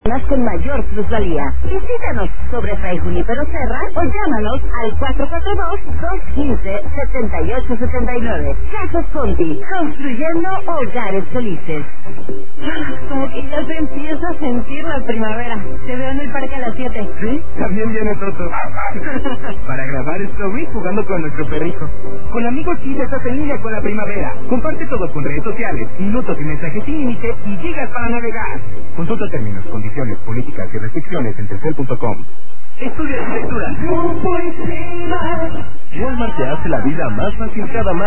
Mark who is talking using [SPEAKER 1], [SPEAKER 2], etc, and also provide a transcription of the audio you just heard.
[SPEAKER 1] Más con mayor plusvalía. Visítanos sobre Fray Junípero Serra o llámanos al 442-215-7879. Casas Conti, construyendo hogares felices.
[SPEAKER 2] Como que ya se empieza a sentir la primavera. Te veo en el parque a las 7.
[SPEAKER 3] Sí, también viene Toto. Para grabar stories jugando con nuestro perrito. Con amigos sí estás en línea con la primavera. Comparte todo con redes sociales, minutos y mensajes sin límite y gigas para navegar. Consulta términos, condiciones, políticas y restricciones en Telcel.com. Estudia arquitectura. Walmart te hace la vida más fácil cada